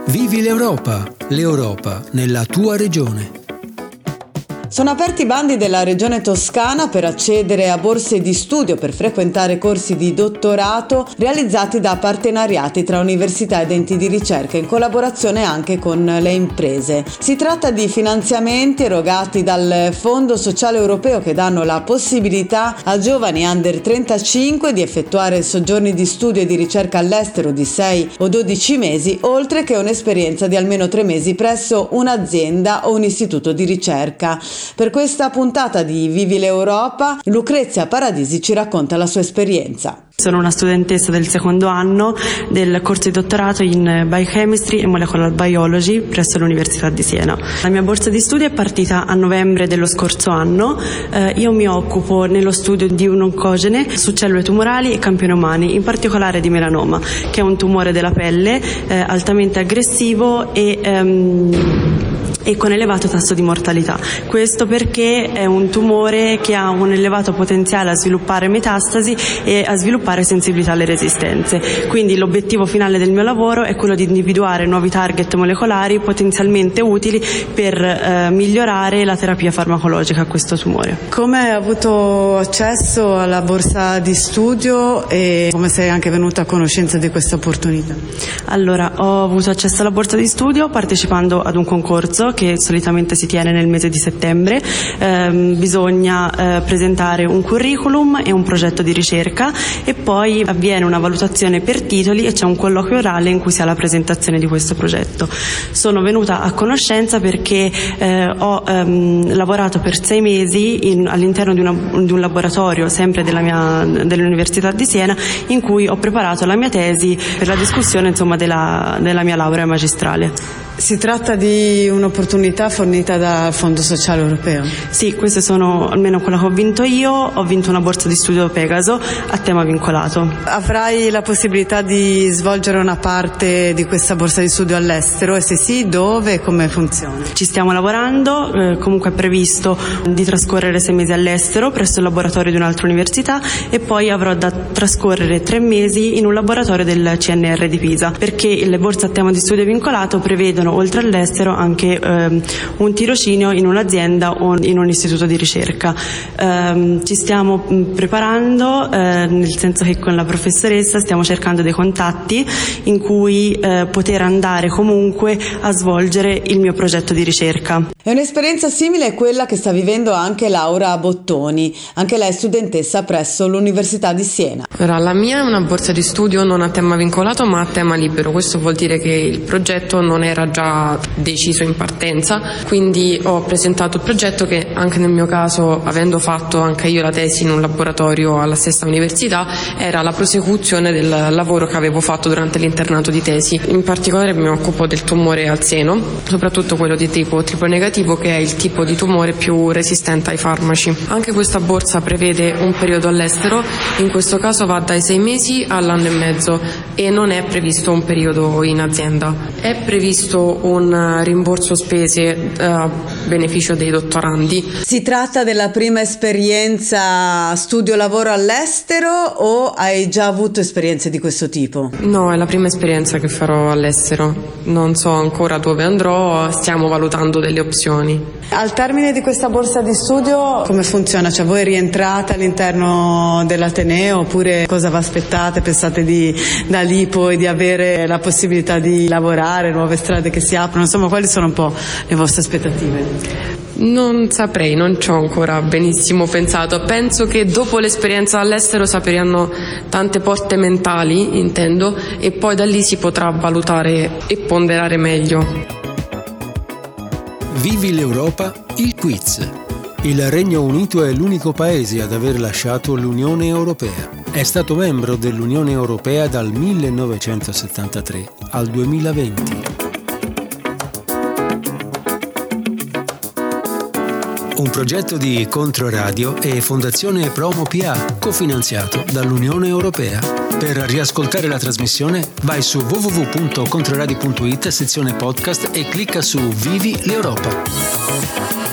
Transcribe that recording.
Vivi l'Europa nella tua regione. Sono aperti i bandi della Regione Toscana per accedere a borse di studio per frequentare corsi di dottorato realizzati da partenariati tra università ed enti di ricerca in collaborazione anche con le imprese. Si tratta di finanziamenti erogati dal Fondo Sociale Europeo che danno la possibilità a giovani under 35 di effettuare soggiorni di studio e di ricerca all'estero di 6 o 12 mesi, oltre che un'esperienza di almeno 3 mesi presso un'azienda o un istituto di ricerca. Per questa puntata di Vivi l'Europa, Lucrezia Paradisi ci racconta la sua esperienza. Sono una studentessa del secondo anno del corso di dottorato in Biochemistry e Molecular Biology presso l'Università di Siena. La mia borsa di studio è partita a novembre dello scorso anno. Io mi occupo nello studio di un oncogene su cellule tumorali e campioni umani, in particolare di melanoma, che è un tumore della pelle altamente aggressivo e con elevato tasso di mortalità. Questo perché è un tumore che ha un elevato potenziale a sviluppare metastasi e a sviluppare sensibilità alle resistenze. Quindi l'obiettivo finale del mio lavoro è quello di individuare nuovi target molecolari potenzialmente utili per migliorare la terapia farmacologica a questo tumore. Come hai avuto accesso alla borsa di studio e come sei anche venuta a conoscenza di questa opportunità? Allora, ho avuto accesso alla borsa di studio partecipando ad un concorso che solitamente si tiene nel mese di settembre. Bisogna presentare un curriculum e un progetto di ricerca e poi avviene una valutazione per titoli e c'è un colloquio orale in cui si ha la presentazione di questo progetto. Sono venuta a conoscenza perché ho lavorato per 6 mesi all'interno di un laboratorio sempre dell'Università di Siena in cui ho preparato la mia tesi per la discussione della mia laurea magistrale. Si tratta di un'opportunità fornita dal Fondo Sociale Europeo? Sì, queste sono almeno quella che ho vinto io. Ho vinto una borsa di studio Pegaso a tema vincolato. Avrai la possibilità di svolgere una parte di questa borsa di studio all'estero e se sì, dove e come funziona? Ci stiamo lavorando, comunque è previsto di trascorrere 6 mesi all'estero presso il laboratorio di un'altra università e poi avrò da trascorrere 3 mesi in un laboratorio del CNR di Pisa, perché le borse a tema di studio vincolato prevedono oltre all'estero anche un tirocinio in un'azienda o in un istituto di ricerca. Ci stiamo preparando, nel senso che con la professoressa stiamo cercando dei contatti in cui poter andare comunque a svolgere il mio progetto di ricerca. È un'esperienza simile a quella che sta vivendo anche Laura Bottoni, anche lei studentessa presso l'Università di Siena. Allora, la mia è una borsa di studio non a tema vincolato ma a tema libero. Questo vuol dire che il progetto non era già deciso in partenza, quindi ho presentato il progetto che anche nel mio caso, avendo fatto anche io la tesi in un laboratorio alla stessa università, era la prosecuzione del lavoro che avevo fatto durante l'internato di tesi. In particolare mi occupo del tumore al seno, soprattutto quello di tipo triplo negativo, che è il tipo di tumore più resistente ai farmaci. Anche questa borsa prevede un periodo all'estero, in questo caso va dai 6 mesi all'anno e mezzo e non è previsto un periodo in azienda. È previsto un rimborso spese a beneficio dei dottorandi. Si tratta della prima esperienza studio-lavoro all'estero o hai già avuto esperienze di questo tipo? No, è la prima esperienza che farò all'estero. Non so ancora dove andrò, stiamo valutando delle opzioni. Al termine di questa borsa di studio come funziona? Cioè voi rientrate all'interno dell'Ateneo oppure cosa vi aspettate? Pensate da lì poi di avere la possibilità di lavorare, nuove strade che si aprono? Insomma, quali sono un po' le vostre aspettative? Non saprei, non ci ho ancora benissimo pensato. Penso che dopo l'esperienza all'estero si apriranno tante porte mentali, intendo, e poi da lì si potrà valutare e ponderare meglio. Vivi l'Europa, il quiz. Il Regno Unito è l'unico paese ad aver lasciato l'Unione Europea. È stato membro dell'Unione Europea dal 1973 al 2020. Un progetto di Controradio e Fondazione Promo PA, cofinanziato dall'Unione Europea. Per riascoltare la trasmissione vai su www.controradio.it, sezione podcast e clicca su Vivi l'Europa.